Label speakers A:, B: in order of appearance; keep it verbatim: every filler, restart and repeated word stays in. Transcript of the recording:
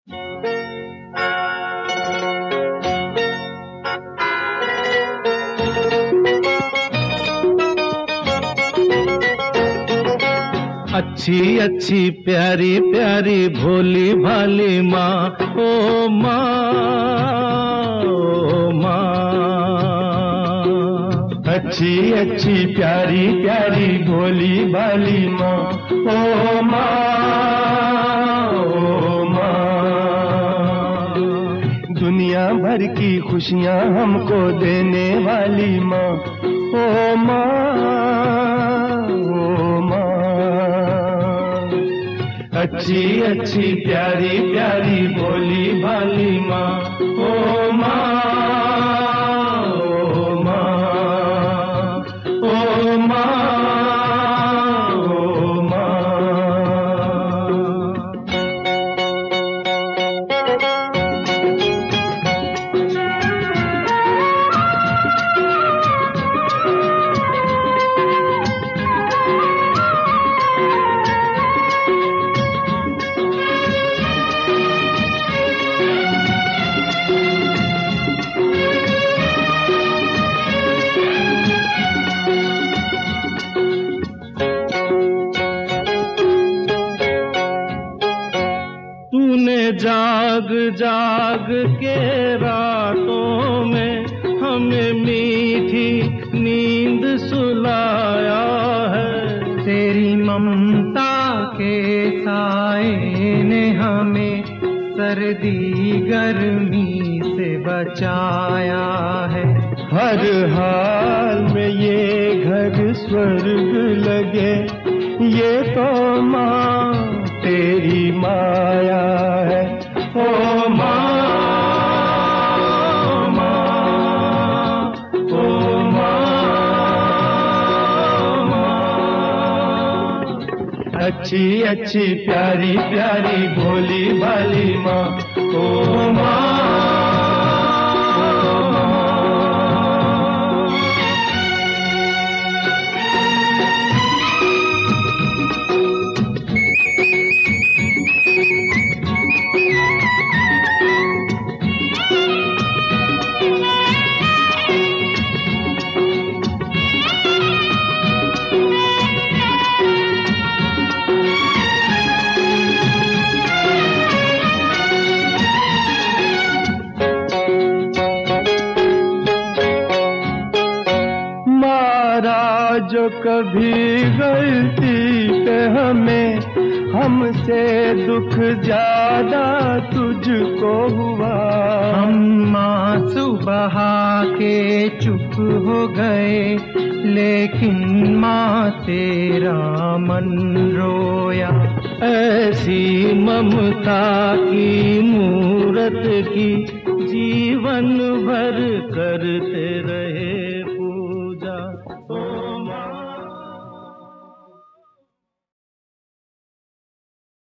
A: अच्छी अच्छी प्यारी प्यारी भोली भाली माँ, ओ माँ, ओ माँ।
B: अच्छी अच्छी प्यारी प्यारी भोली भाली माँ, ओ माँ, ओ माँ। दुनिया भर की खुशियाँ हमको देने वाली माँ, ओ माँ, ओ माँ। अच्छी अच्छी प्यारी प्यारी भोली भाली माँ, ओ माँ, ओ माँ, ओ माँ, ओ माँ।
A: जाग जाग के रातों में हमें मीठी नींद सुलाया है।
C: तेरी ममता के साए ने हमें सर्दी गर्मी से बचाया है।
B: हर हाल में ये घर स्वर्ग लगे, ये तो माँ तेरी माया है। ओ माँ, ओ माँ, ओ माँ, ओ माँ। अच्छी अच्छी प्यारी प्यारी भोली भाली माँ, ओ माँ। जो कभी गलती पे हमें हमसे दुख ज्यादा तुझको हुआ।
C: हम आंसू बहा के चुप हो गए, लेकिन माँ तेरा मन रोया।
A: ऐसी ममता की मूरत की जीवन भर करते रहे।